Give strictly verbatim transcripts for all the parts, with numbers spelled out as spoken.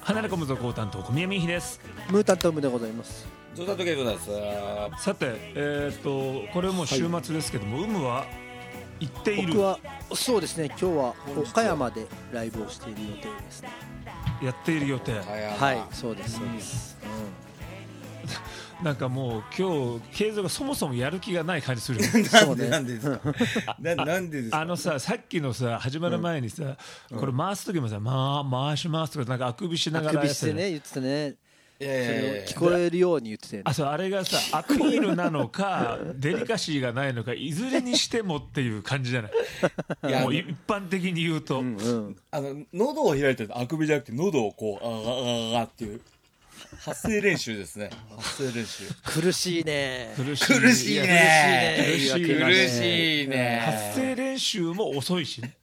離れ込むぞ高担当小宮美秀です。 ムータントムでございます。 ゾウタトゲートです。 さて、えー、っとこれも週末ですけども、はい、有無は行っている。 僕はそうですね、今日は岡山でライブをしている予定ですね。 やっている予定。 はい、そうですそうです、 うん、なんかもう今日慶三がそもそもやる気がない感じするなんでなんでですかななんでですか。 あのさ、さっきのさ始まる前にさ、うん、これ回す時もさ、まあ、回しますとかなんかあくびしながらやってあくびしてね言ってたね。 いやいやいやいや、 聞こえるように言ってたよね。 あ、そう、あれがさアピールなのかデリカシーがないのか、いずれにしてもっていう感じじゃない。いやもう一般的に言うと、うんうん、 あの喉を開いてるあくびじゃなくて喉をこうあがあがっていう発声練習ですね。発声練習。 苦しいね。 苦しい苦しいね。 苦しいね。 苦しいね。 発声練習も遅いしね。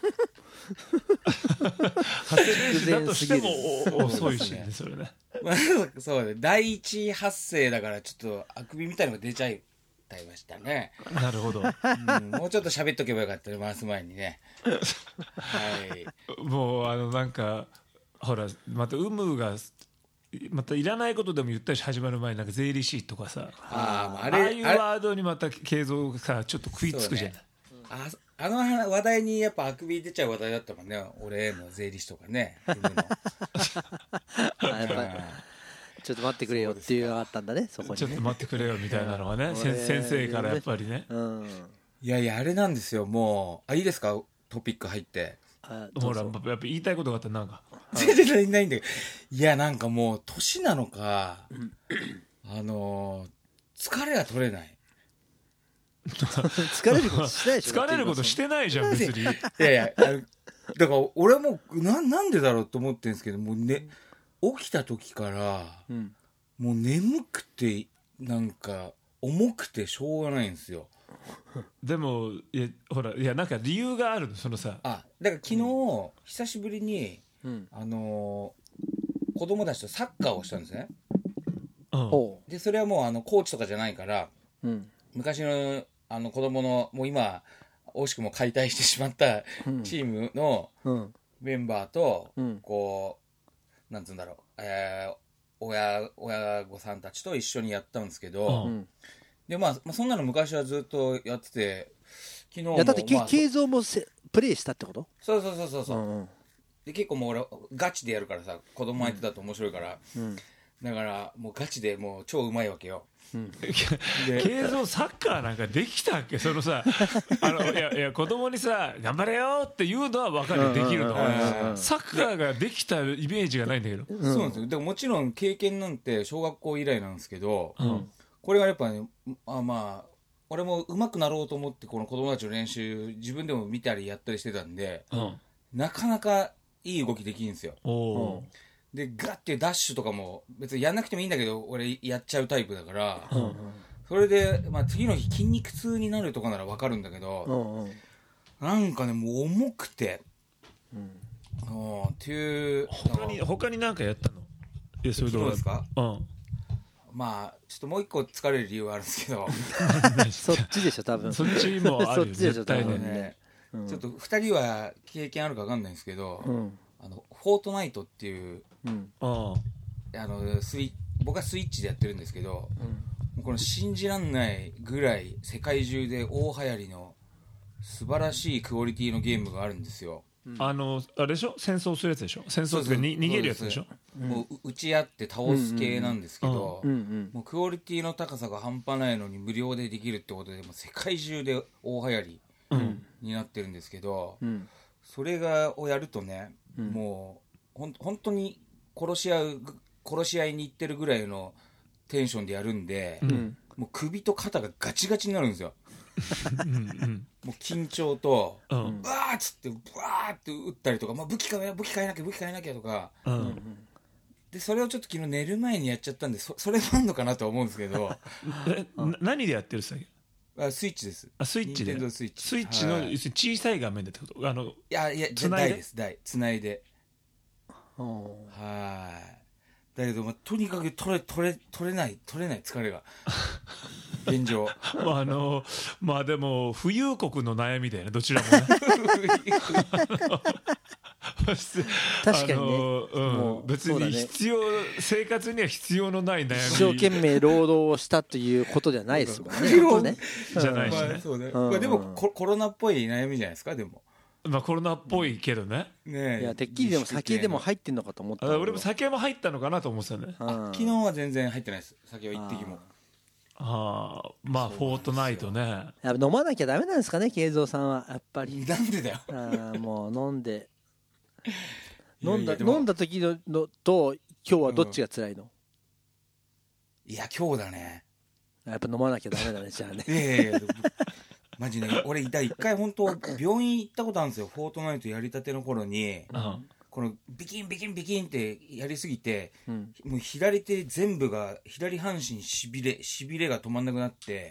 発声練習だとしても遅いしね、それね。 まあ、そうね、第一発声だからちょっとあくびみたいのが出ちゃいましたね。 なるほど、 うん、もうちょっと喋っとけばよかったね、回す前にね。 はい、もうあのなんかほらまた有無がまたいらないことでも言ったし、始まる前になんか税理士とかさ、あ, あ, れああいうワードにまた慶三がさちょっと食いつくじゃない、ね、 あ, あの話題にやっぱあくび出ちゃう話題だったもんね、俺の税理士とかね。やっぱちょっと待ってくれよっていうのがあったんだね、そこにね。 ちょっと待ってくれよみたいなのがね、先生からやっぱりね、うん、 いやいやあれなんですよ。もうあいいですか、トピック入って。 ほらやっぱ言いたいことがあったらなんか全然ないんだけど、いやなんかもう年なのか、あのー、疲れが取れない。 疲れることしてないでしょ。 疲れることしてないじゃん別に。いやいや、だから俺も な, なんでだろうと思ってるんですけども、ね、起きた時から、うん、もう眠くてなんか重くてしょうがないんですよ。 でもいやほらいやなんか理由があるの、そのさ。 あ、だから昨日、うん、久しぶりに、うん、あのー、子供たちとサッカーをしたんですね。うん、でそれはもうあのコーチとかじゃないから、うん、昔のあの子供のもう今惜しくも解体してしまったチームのメンバーと、うん、こうなんつうんだろう、えー、親親御さんたちと一緒にやったんですけど、うん、でまあ、まあ、そんなの昔はずっとやってて、昨日もいやだって慶三もプレイしたってこと？ そうそうそうそうそう、うんうん、で結構もう俺ガチでやるからさ、子供相手だと面白いから、うん、だからもうガチでもう超うまいわけよ。うん、 慶三サッカーなんかできたっけ？そのさあのいやいや子供にさ頑張れよっていうのは分かる、できるの。サッカーができたイメージがないんだけど。 そうなんですよ。でももちろん経験なんて小学校以来なんですけど、うん、これがやっぱね、あまあ俺も上手くなろうと思ってこの子供たちの練習自分でも見たりやったりしてたんで、うん、なかなかいい動きできるんですよ。おでガッてダッシュとかも別にやんなくてもいいんだけど俺やっちゃうタイプだから、うんうん、それで、まあ、次の日筋肉痛になるとかなら分かるんだけど、うんうん、なんかねもう重くて、うん、っていう他に他に何かやったの？いやそれどうですか？うん、まあちょっともう一個疲れる理由はあるんですけどそっちでしょ多分。 そっちもあるよ絶対ね、 うん、ちょっとふたりは経験あるか分かんないんですけど、うん、あのフォートナイトっていう、うん、あのスイ僕はスイッチでやってるんですけど、うん、この信じらんないぐらい世界中で大流行りの素晴らしいクオリティのゲームがあるんですよ。 うん、あのあれでしょ、戦争するやつでしょ、戦争って逃げるやつでしょ、 うん、もう打ち合って倒す系なんですけど、もうクオリティの高さが半端ないのに無料でできるってことでもう世界中で大流行りになってるんですけど、うん、それがをやるとね、うん、もうほん本当に殺し合う殺し合いに行ってるぐらいのテンションでやるんで、うん、もう首と肩がガチガチになるんですよ。うん、うん、もう緊張と、うん、バーッつってバーッて打ったりとか、まあ、武器変え武器変えなきゃ武器変えなきゃとか、うん、でそれをちょっと昨日寝る前にやっちゃったんで そ, それもあんのかなとは思うんですけど何でやってるさあスイッチです。 あスイッチでスイッチスイッチの、はい、小さい画面でってこと？あのいやいやつないです台つないで、はいだけど、まあ、とにかく取れ取れ取れない取れない疲れが現状まああのまあでも富裕国の悩みだよねどちらもね確かにね、 あの、うん、もう別に必要、ね、生活には必要のない悩み、 一生懸命労働をしたということじゃないですもんね。ねじゃないしね、 まあそうね、まあ、でもココロナっぽい悩みじゃないですか。でもまあコロナっぽいけどね、 うん、ねいやてっきりでも酒でも入ってんのかと思った。 俺も酒も入ったのかなと思ってたね。 あ昨日は全然入ってないです、酒は一滴も。 ああ、まあフォートナイトね、 やっぱ飲まなきゃダメなんですかね、慶三さんは。やっぱりなんでだよ。 あもう飲んで飲んだ飲んだ時ののと今日はどっちが辛いの？ うん、いや今日だね。 やっぱ飲まなきゃダメだねじゃあね。いやいやいやマジね、俺一回本当病院行ったことあるんですよ。フォートナイトやりたての頃に、うん、このビキンビキンビキンってやりすぎて、うん、もう左手全部が左半身しびれしびれが止まんなくなって、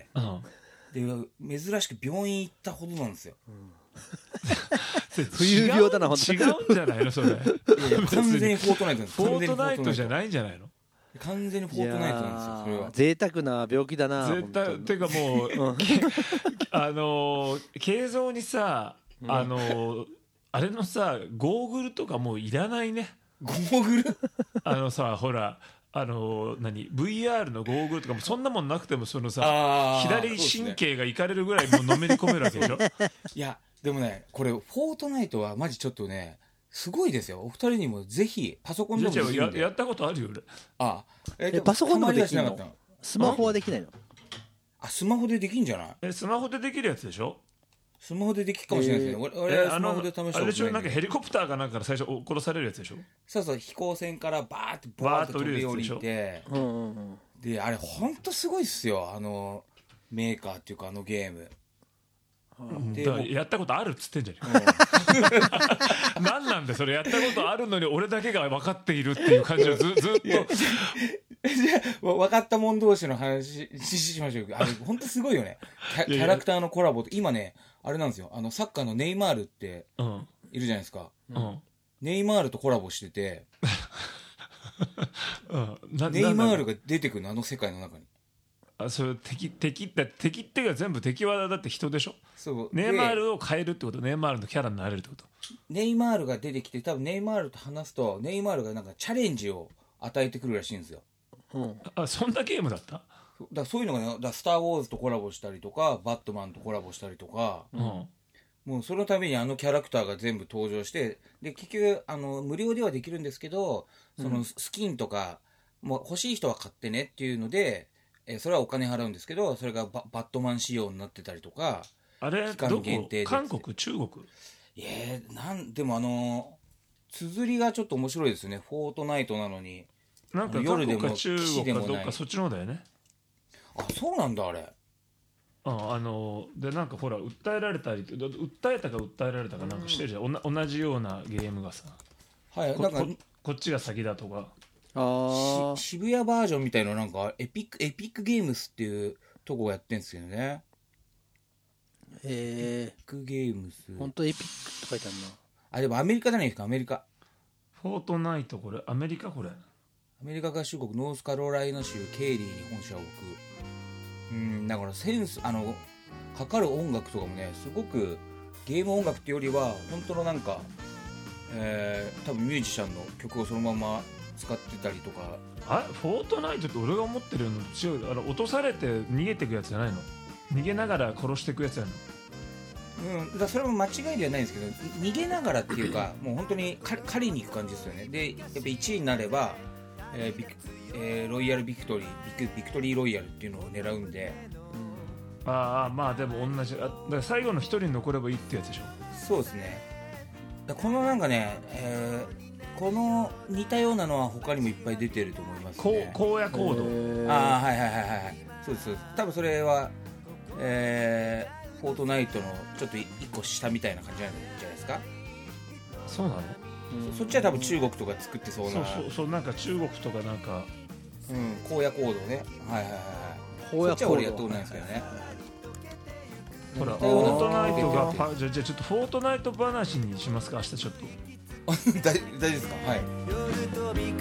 うん、で珍しく病院行ったほどなんですよ。うん冬病だな、 本当に違うんじゃないのそれ。いや完全にフォートナイトなんです。 フォートナイトじゃないんじゃないの。 完全にフォートナイトなんですよ。それは贅沢な病気だな。 絶対っていうかもうあの慶三にさ、あのあれのさゴーグルとかもういらないね。 ゴーグルあのさほらあの何 ブイアール のゴーグルとかもそんなもんなくてもそのさ左神経がいかれるぐらいもうのめり込めるわけでしょ。 いやでもねこれフォートナイトはマジちょっとねすごいですよ。お二人にもぜひパソコンでもできるんで。 や, やったことあるよ俺。 あええパソコンでもできるの？スマホはできないの？ あスマホでできんじゃない？ えスマホでできるやつでしょ。 スマホでできるかもしれないですね。えー、俺はスマホで試したことないんで。 あれでしょ、なんかヘリコプターかなんかから最初殺されるやつでしょ。 そうそう飛行船からバーってバーって飛び降りて、うんうんうん、であれほんとすごいっすよあのメーカーっていうかあのゲーム。 でやったことあるっつってんじゃねえ。なんなんでそれやったことあるのに俺だけが分かっているっていう感じを ず, ずっとじゃあ分かったもん同士の話しましょう。あれ本当すごいよね。キ ャ, キャラクターのコラボと今ねあれなんですよ。あのサッカーのネイマールっているじゃないですか、うん、ネイマールとコラボしてて、うん、ネイマールが出てくるのあの世界の中に。 あそれ敵敵って敵っていうか全部敵はだって人でしょ。そうネイマールを変えるってこと。ネイマールのキャラになれるってこと。 ネイマールが出てきて多分ネイマールと話すとネイマールがなんかチャレンジを与えてくるらしいんですよ、 うん、あそんなゲームだった。だからそういうのがねだスター・ウォーズとコラボしたりとかバットマンとコラボしたりとか、うん、もうそのためにあのキャラクターが全部登場してで結局あの無料ではできるんですけどそのスキンとか、うん、もう欲しい人は買ってねっていうのでえそれはお金払うんですけどそれが バ, バットマン仕様になってたりとか。 あれ期間限定で韓国中国いやなんでもあの綴りがちょっと面白いですよね。フォートナイトなのになんか夜でも中国かどっかそっちの方だよね。 あそうなんだあれ。 ああのでなんかほら訴えられたり訴えたか訴えられたかなんかしてるじゃん、うん、同じようなゲームがさ、 はい、なんか こ, こっちが先だとかあ渋谷バージョンみたいななんかエピックエピックゲームスっていうとこがやってんですけどね。 えー、エピックゲームス本当エピックって書いてあるな。 あでもアメリカじゃないですか。アメリカフォートナイトこれアメリカこれアメリカ合衆国ノースカロライナ州ケイリーに本社を置く。うんだからセンスあのかかる音楽とかもねすごくゲーム音楽っていうよりは本当のなんか、えー、多分ミュージシャンの曲をそのまま使ってたりとか。 あフォートナイトって俺が思ってるの違う。あの落とされて逃げていくやつじゃないの。逃げながら殺していくやつやの。 うん、だそれも間違いではないんですけど逃げながらっていうかもう本当に狩りに行く感じですよね。でやっぱいちいになれば、えービクえー、ロイヤルビクトリービク、ビクトリーロイヤルっていうのを狙うんで、 うん、ああまあでも同じあだから最後の一人残ればいいってやつでしょ。 そうですね。だこのなんかね、えー、この似たようなのは他にもいっぱい出てると思いますね。 荒野行動。 ああはいはいはいはいそうですそうです。多分それは、えーフォートナイトのちょっと一個下みたいな感じなんじゃないですか。 そうなの、 うん、そ, そっちは多分中国とか作ってそうな。 そうそうそうなんか中国とかなんかうん荒野行動ねはいはいはいそっちは俺やったことないんですけどね。 ほらフォートナイトがじゃあじゃあちょっとフォートナイト話にしますか明日ちょっと大丈夫ですか。はい